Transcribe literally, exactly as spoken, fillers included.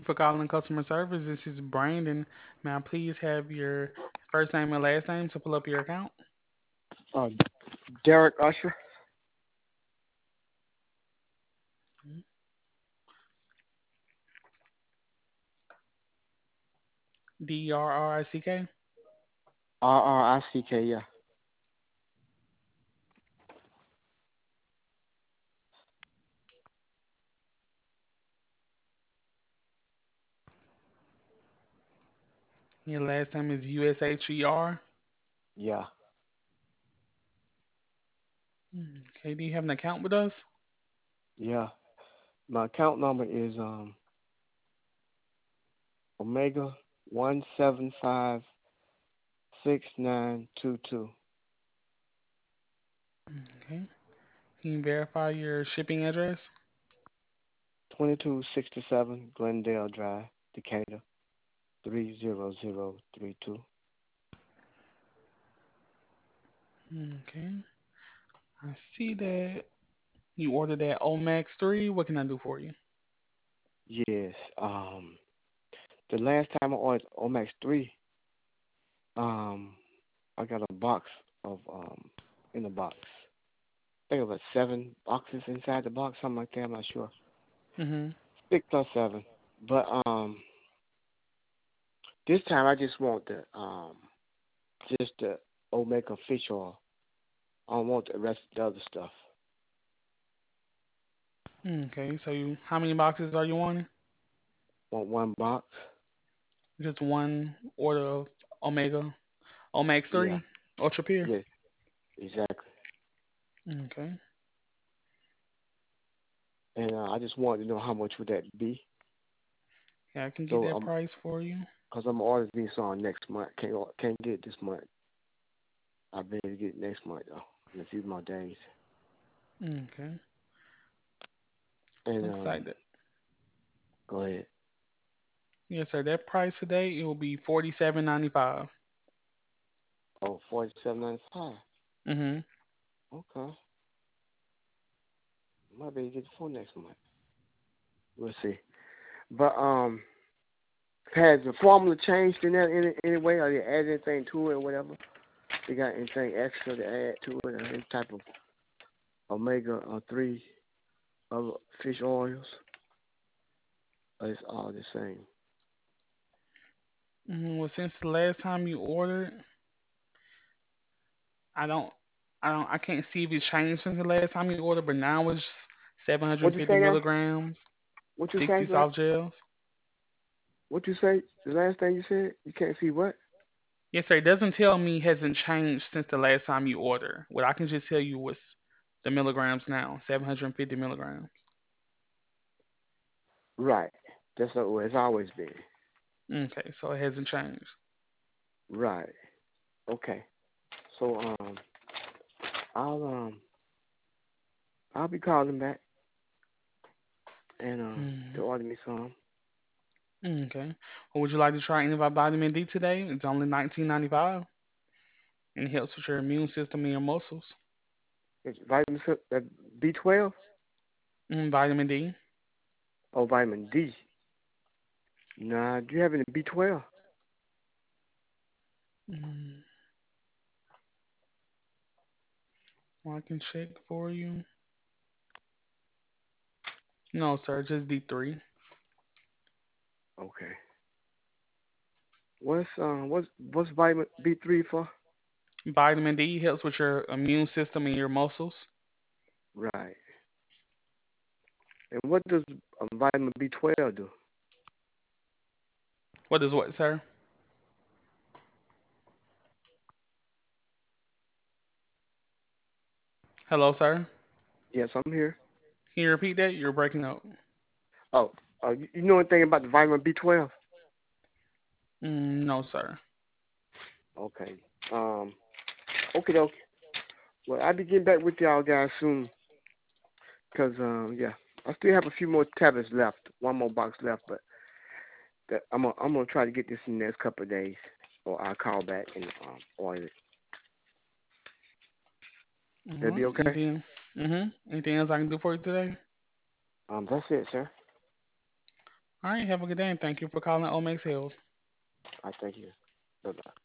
for calling customer service. This is Brandon. May I please have your first name and last name to pull up your account? Uh, Derek Usher. D R R I C K. R R I C K. Yeah. Your last name is U S H E R. Yeah. Okay, do you have an account with us? Yeah. My account number is um Omega one seven five six nine two two. Okay. Can you verify your shipping address? Twenty two sixty seven Glendale Drive, Decatur three zero zero three two. Okay. I see that you ordered that Omax three. What can I do for you? Yes. Um. The last time I ordered Omax three, um, I got a box of um in the box. I think it was seven boxes inside the box, something like that. I'm not sure. Mm-hmm. Six plus seven. But um, this time I just want the um, just the Omega fish oil. I don't want the rest of the other stuff. Okay, so you, how many boxes are you wanting? Want one box? Just one order of Omega Omax Yeah. three Ultra Pure. Yes. Exactly. Okay. And uh, I just wanted to know how much would that be. Yeah, I can get So that um, price for you. cause I'm ordering these on next month. Can't or- can't get it this month. I'll be able to get it next month though. In a few more days. Okay. And Looks um, like that. go ahead. Yes, sir. That price today it will be forty seven ninety five. Oh, forty seven ninety five. Mm-hmm. Okay. Might be able to get it for next month. We'll see. But um, has the formula changed in that any any way? Are they add anything to it or whatever? They got anything extra to add to it or any type of omega uh, three other fish oils? Or it's all the same? Mm-hmm. Well, since the last time you ordered, I don't, I don't, I can't see if it's changed since the last time you ordered, but now it's What you seven hundred fifty say now? milligrams, What you sixty say? La- soft gels. What you say? The last thing you said? You can't see what? Yes, sir. It doesn't tell me hasn't changed since the last time you order. What I can just tell you was the milligrams now, seven hundred fifty milligrams. Right. That's not what it's always been. Okay, so it hasn't changed. Right. Okay. So um, I'll um, I'll be calling back and uh, to Mm, order me some. okay. Well, would you like to try any of our vitamin D today? It's only nineteen ninety-five and it helps with your immune system and your muscles. It's vitamin C- uh, B twelve Mm, vitamin D. or vitamin D. Nah, do you have any B twelve? Mm, well, I can check for you. No, sir, just D three. Okay. What's uh what's what's vitamin B three for? Vitamin D helps with your immune system and your muscles. Right. And what does um, vitamin B twelve do? What is what, sir? Hello, sir. Yes, I'm here. Can you repeat that? You're breaking up. Oh, uh, you you know anything about the vitamin B twelve? Mm, no, sir. Okay. Um. Okay, okay. Well, I'll be getting back with y'all guys soon. Cause um yeah, I still have a few more tablets left. One more box left, but that, I'm gonna I'm gonna try to get this in the next couple of days, or I'll call back and um order it. All That'll be right. okay. Anything? Mm-hmm. Anything else I can do for you today? Um, that's it, sir. All right, have a good day and thank you for calling Omex Hills. I thank you. Bye bye.